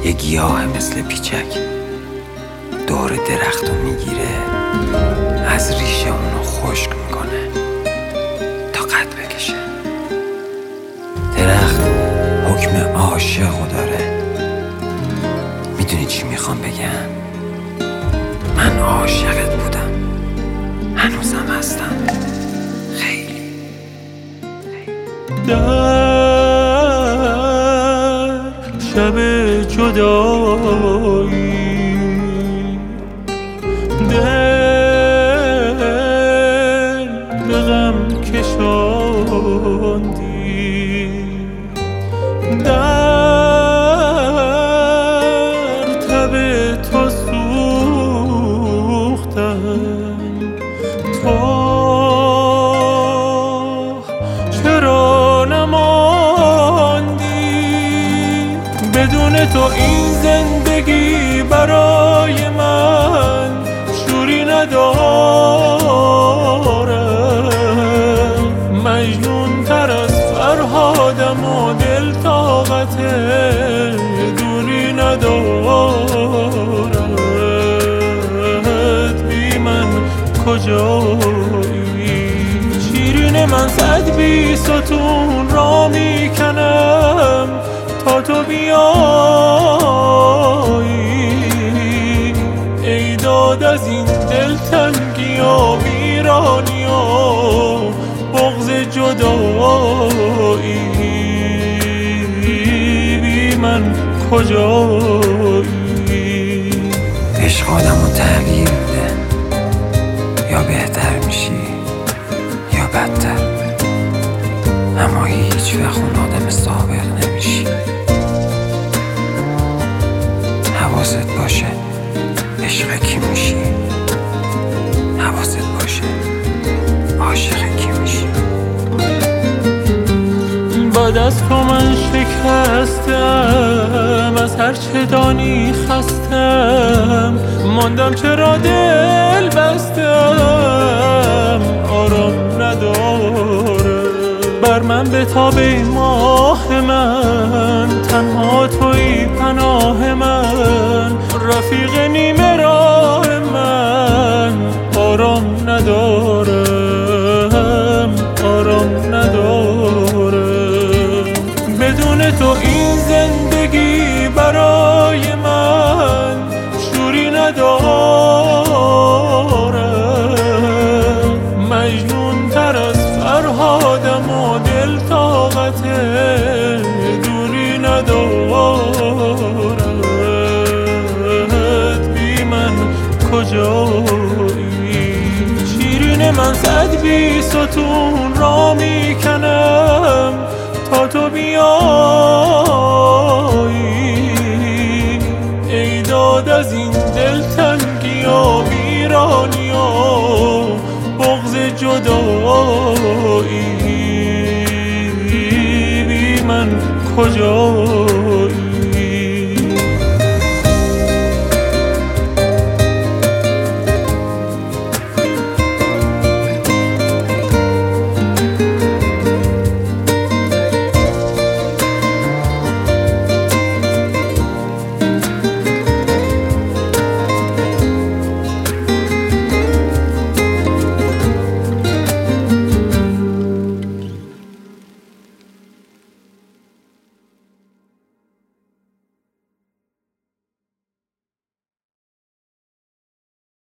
یه گیاه مثل پیچک دور درختو میگیره، از ریشه اونو خشک میکنه تا قد بکشه. درخت حکم عاشقو داره. میدونی چی میخوام بگم؟ من عاشقت بودم، هنوزم هستم، خیلی. در شب جدایی دل به غم کشاندی، در تب تو سوختم، تو چرا نماندی؟ بدون تو این زندگی برای من شوری ندارم. مجنون تر از فرهادم و دل طاقت دوری ندارد. بی من کجایی؟ شیرین من صد بی ستون را میکنم تا تو بیایی. ای داد از این دلتنگی و ویرانی و بغض جدایی. بی من کجایی؟ عشق آدمو تغییر میده، یا بهتر میشی یا بدتر، اما هیچ وقت اون آدم سابق نمیشی. حواست باشه عشق کی میشی، حواست باشه عاشق کی میشی. بعد از تو من شکستم، از هر چه دانی خستم، ماندم چرا دل بستم، آرام نداره. بر من بتاب ای ماه من، تنها تویی پناه من، رفیق نیمه راه من. آرام ندارم، آرام ندارم. بدون تو این زندگی برای من شوری ندارم. مجنون تر از فرهادم و دل طاقت دوری ندارد. بی من کجایی؟ شیرین من صد بی ستون را میکنم تا تو بیایی. ای داد از این دلتنگی و ویرانی و بغض جدایی. بی من کجایی؟